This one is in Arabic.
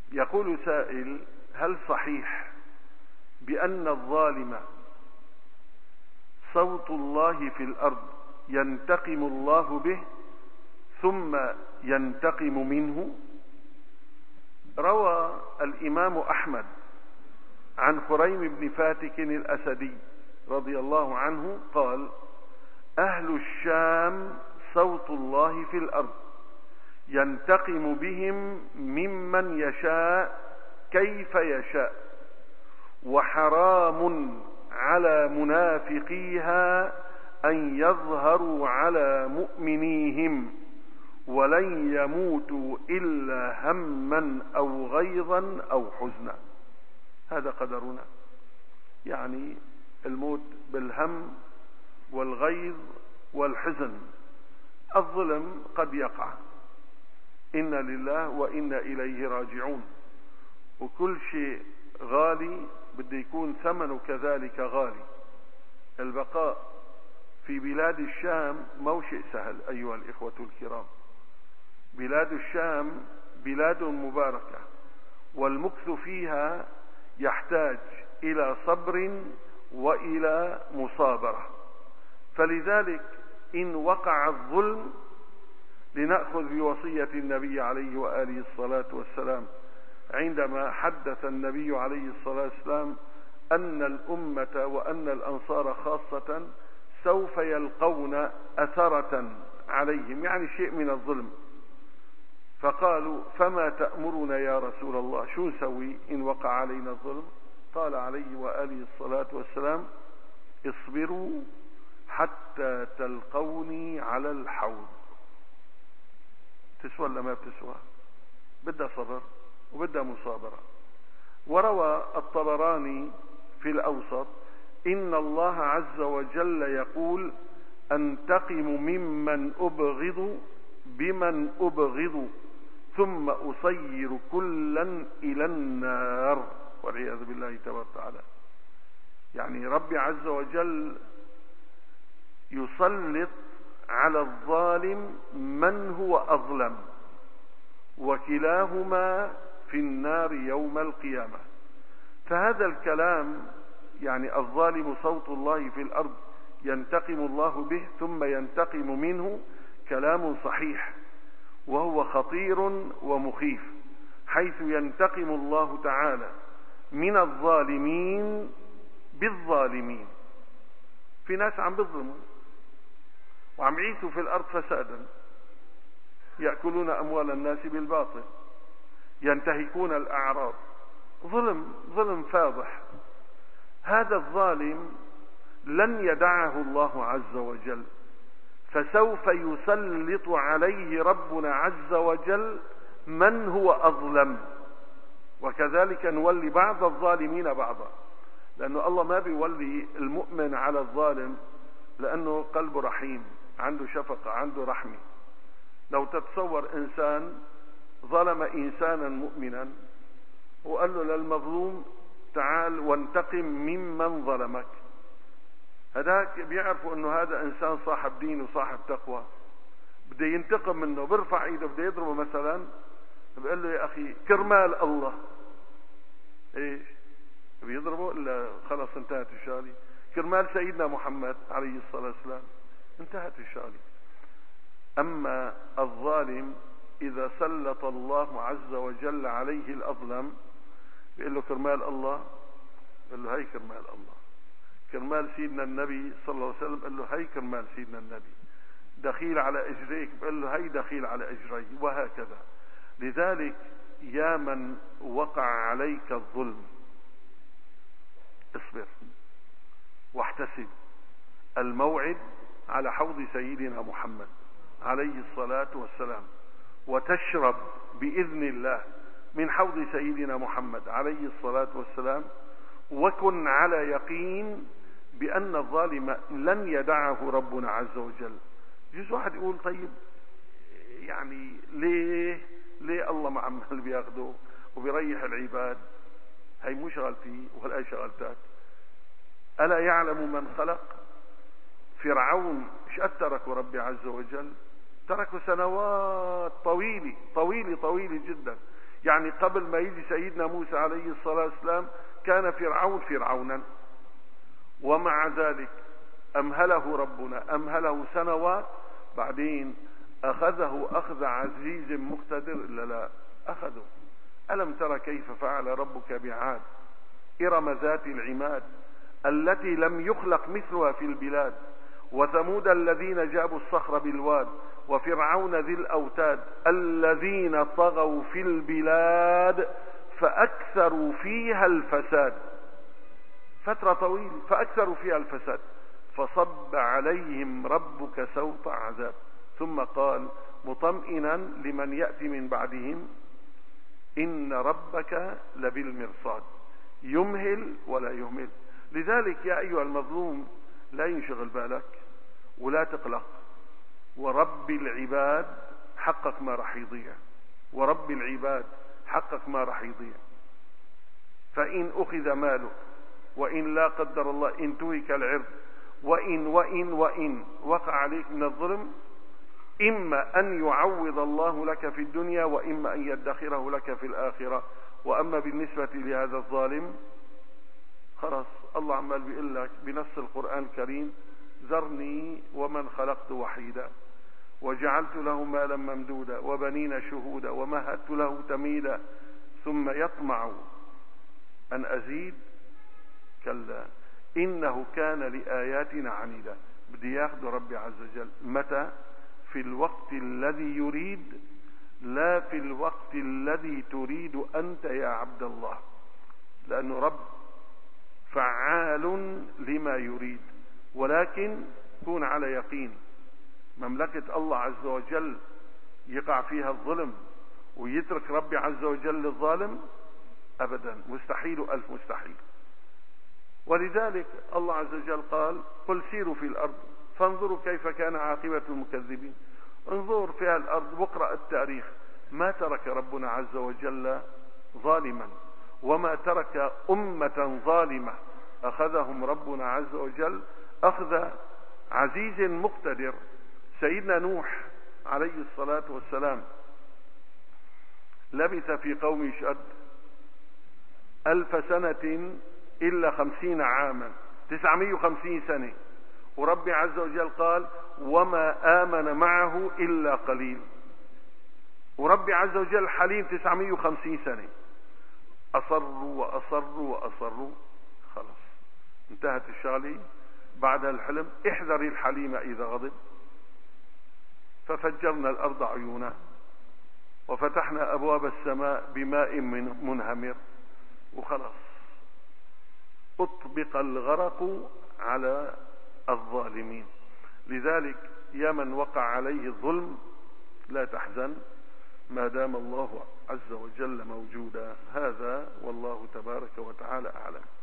يقول سائل: هل صحيح بأن الظالم صوت الله في الأرض ينتقم الله به ثم ينتقم منه؟ روى الإمام أحمد عن خريم بن فاتك الأسدي رضي الله عنه قال: أهل الشام صوت الله في الأرض ينتقم بهم ممن يشاء كيف يشاء، وحرام على منافقيها أن يظهروا على مؤمنيهم، ولن يموتوا إلا هما أو غيظا أو حزنا. هذا قدرنا، يعني الموت بالهم والغيظ والحزن. الظلم قد يقع، إنا لله وإنا إليه راجعون، وكل شيء غالي بده يكون ثمنه كذلك غالي. البقاء في بلاد الشام مو شيء سهل أيها الإخوة الكرام. بلاد الشام بلاد مباركة، والمكث فيها يحتاج إلى صبر وإلى مصابرة. فلذلك إن وقع الظلم لنأخذ بوصية النبي عليه وآله الصلاة والسلام، عندما حدث النبي عليه الصلاة والسلام أن الأمة وأن الأنصار خاصة سوف يلقون أثرة عليهم، يعني شيء من الظلم. فقالوا: فما تأمرنا يا رسول الله؟ شو نسوي إن وقع علينا الظلم؟ قال عليه وآله الصلاة والسلام: اصبروا حتى تلقوني على الحوض. تسوى ولا ما بتسوى؟ بدها صبر وبدها مصابرة. وروى الطبراني في الأوسط: إن الله عز وجل يقول: أنتقم ممن أبغض بمن أبغض ثم أصير كلا إلى النار، والعياذ بالله تبارك وتعالى. يعني ربي عز وجل يسلط على الظالم من هو أظلم، وكلاهما في النار يوم القيامة. فهذا الكلام، يعني الظالم صوت الله في الأرض ينتقم الله به ثم ينتقم منه، كلام صحيح، وهو خطير ومخيف، حيث ينتقم الله تعالى من الظالمين بالظالمين. في ناس عم بيظلموا وعم يعيثوا في الأرض فسادا، يأكلون أموال الناس بالباطل، ينتهكون الأعراض، ظلم فاضح. هذا الظالم لن يدعه الله عز وجل، فسوف يسلط عليه ربنا عز وجل من هو أظلم، وكذلك نولي بعض الظالمين بعضا، لأنه الله ما بيولي المؤمن على الظالم لأنه قلبه رحيم، عنده شفقة، عنده رحمة. لو تتصور إنسان ظلم إنسانا مؤمنا وقال له للمظلوم: تعال وانتقم ممن ظلمك، هذاك بيعرفوا انه هذا انسان صاحب دين وصاحب تقوى، بده ينتقم منه، برفع ايده بده يضربه مثلا، بيقول له: يا اخي كرمال الله. ايش بيضربه؟ الا خلص انتهت الشغله. كرمال سيدنا محمد عليه الصلاه والسلام انتهت الشغله. اما الظالم اذا سلط الله عز وجل عليه الاظلم بيقول له: كرمال الله، بيقول له: هي كرمال الله. كرمال سيدنا النبي صلى الله عليه وسلم، قال له: هي كرمال سيدنا النبي. دخيل على اجريك، بقول له: هي دخيل على اجري، وهكذا. لذلك يا من وقع عليك الظلم، اصبر واحتسب الموعد على حوض سيدنا محمد عليه الصلاة والسلام، وتشرب بإذن الله من حوض سيدنا محمد عليه الصلاة والسلام، وكن على يقين بأن الظالم لن يدعه ربنا عز وجل. جزء واحد يقول: طيب يعني ليه الله ما عمال بياخده وبيريح العباد؟ هي مو شغلتي ولا أي شغلتك. ألا يعلم من خلق؟ فرعون ايش تركوا ربي عز وجل؟ تركوا سنوات طويلة جدا يعني قبل ما يجي سيدنا موسى عليه الصلاة والسلام كان فرعون فرعونا، ومع ذلك أمهله ربنا، أمهله سنوات، بعدين أخذه أخذ عزيز مقتدر. لا أخذه. ألم ترى كيف فعل ربك بعاد إرم ذات العماد التي لم يخلق مثلها في البلاد، وثمود الذين جابوا الصخر بالواد، وفرعون ذي الأوتاد الذين طغوا في البلاد فأكثروا فيها الفساد. فترة طويلة فأكثروا فيها الفساد، فصب عليهم ربك سوط عذاب. ثم قال مطمئنا لمن يأتي من بعدهم إن ربك لبالمرصاد، يمهل ولا يهمل. لذلك يا أيها المظلوم لا ينشغل بالك ولا تقلق، ورب العباد حقق ما راح يضيع، ورب العباد حقق ما راح يضيع. فإن أخذ ماله، وإن لا قدر الله انتهك العرض، وإن وقع عليك من الظلم، إما أن يعوض الله لك في الدنيا، وإما أن يدخره لك في الآخرة. وأما بالنسبة لهذا الظالم خلاص، الله عمال بيقول لك بنص القرآن الكريم ذرني ومن خلقت وحيدا وجعلت له مالا ممدودا وبنين شهودا ومهدت له تميدا ثم يطمع أن أزيد، كلا إنه كان لآياتنا عنيدا. بدي ياخذ ربي عز وجل متى؟ في الوقت الذي يريد، لا في الوقت الذي تريد أنت يا عبد الله، لأنه رب فعال لما يريد. ولكن كون على يقين، مملكة الله عز وجل يقع فيها الظلم ويترك ربي عز وجل الظالم؟ أبدا، مستحيل ألف مستحيل. ولذلك الله عز وجل قال قل سيروا في الأرض فانظروا كيف كان عاقبة المكذبين. انظر في الأرض واقرأ التاريخ، ما ترك ربنا عز وجل ظالما، وما ترك أمة ظالمة، أخذهم ربنا عز وجل أخذ عزيز مقتدر. سيدنا نوح عليه الصلاة والسلام لبث في قوم شد 1000 سنة إلا 50 عاما، 950 سنة، وربي عز وجل قال وما آمن معه إلا قليل. وربي عز وجل حليم 950 سنة، أصروا وأصروا وأصروا، خلاص انتهت الشغلة. بعد الحلم احذري الحليم إذا غضب، ففجرنا الأرض عيونا وفتحنا أبواب السماء بماء منهمر، وخلاص أطبق الغرق على الظالمين. لذلك يا من وقع عليه الظلم لا تحزن ما دام الله عز وجل موجودا. هذا والله تبارك وتعالى أعلم.